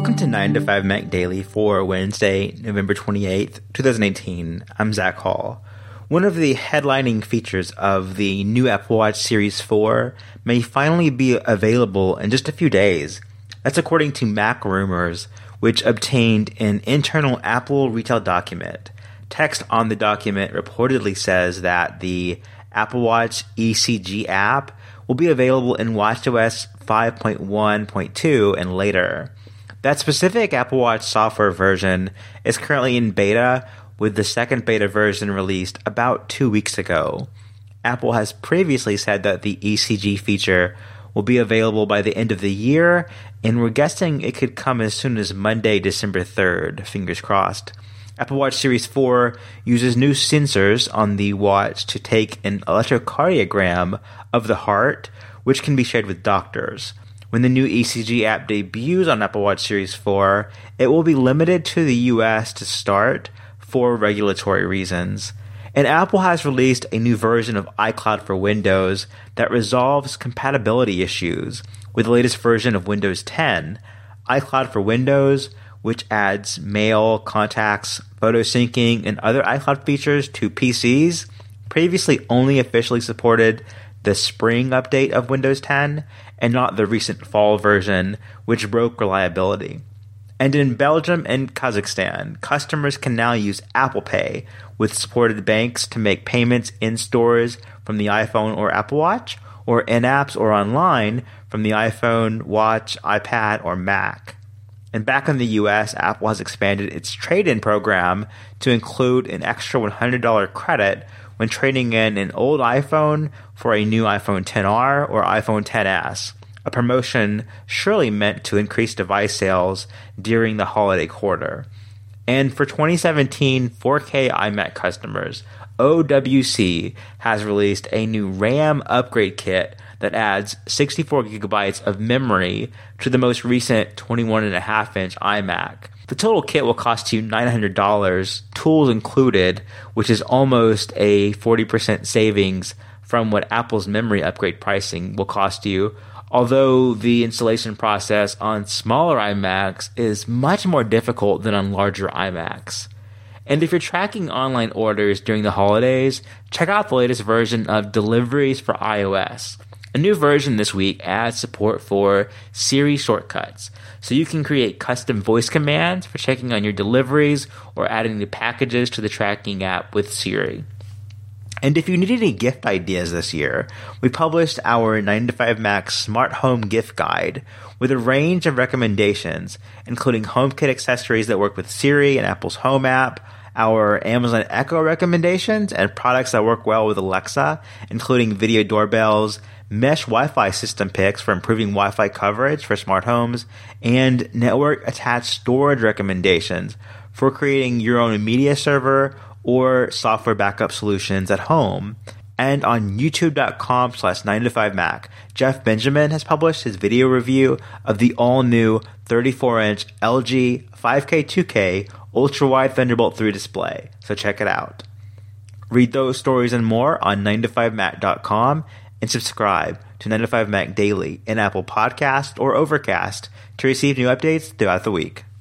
Welcome to 9 to 5 Mac Daily for Wednesday, November 28th, 2018. I'm Zach Hall. One of the headlining features of the new Apple Watch Series 4 may finally be available in just a few days. That's according to Mac Rumors, which obtained an internal Apple retail document. Text on the document reportedly says that the Apple Watch ECG app will be available in watchOS 5.1.2 and later. That specific Apple Watch software version is currently in beta, with the second beta version released about 2 weeks ago. Apple has previously said that the ECG feature will be available by the end of the year, and we're guessing it could come as soon as Monday, December 3rd, fingers crossed. Apple Watch Series 4 uses new sensors on the watch to take an electrocardiogram of the heart, which can be shared with doctors. When the new ECG app debuts on Apple Watch Series 4, it will be limited to the US to start for regulatory reasons. And Apple has released a new version of iCloud for Windows that resolves compatibility issues with the latest version of Windows 10. iCloud for Windows, which adds mail, contacts, photo syncing, and other iCloud features to PCs, previously only officially supported the spring update of Windows 10 and not the recent fall version, which broke reliability. And in Belgium and Kazakhstan, customers can now use Apple Pay with supported banks to make payments in stores from the iPhone or Apple Watch, or in apps or online from the iPhone, Watch, iPad, or Mac. And back in the US, Apple has expanded its trade-in program to include an extra $100 credit when trading in an old iPhone for a new iPhone XR or iPhone XS, a promotion surely meant to increase device sales during the holiday quarter. And for 2017 4K iMac customers, OWC has released a new RAM upgrade kit that adds 64 gigabytes of memory to the most recent 21.5-inch iMac. The total kit will cost you $900, tools included, which is almost a 40% savings from what Apple's memory upgrade pricing will cost you, although the installation process on smaller iMacs is much more difficult than on larger iMacs. And if you're tracking online orders during the holidays, check out the latest version of Deliveries for iOS. A new version this week adds support for Siri shortcuts, so you can create custom voice commands for checking on your deliveries or adding new packages to the tracking app with Siri. And if you need any gift ideas this year, we published our 9 to 5 Mac Smart Home Gift Guide with a range of recommendations, including HomeKit accessories that work with Siri and Apple's Home app, our Amazon Echo recommendations, and products that work well with Alexa, including video doorbells, mesh Wi-Fi system picks for improving Wi-Fi coverage for smart homes, and network-attached storage recommendations for creating your own media server or software backup solutions at home. And on youtube.com/9to5mac, Jeff Benjamin has published his video review of the all-new 34-inch LG 5K2K ultra-wide Thunderbolt 3 display, so check it out. Read those stories and more on 9to5mac.com and subscribe to 9 to 5 Mac Daily in Apple Podcast or Overcast to receive new updates throughout the week.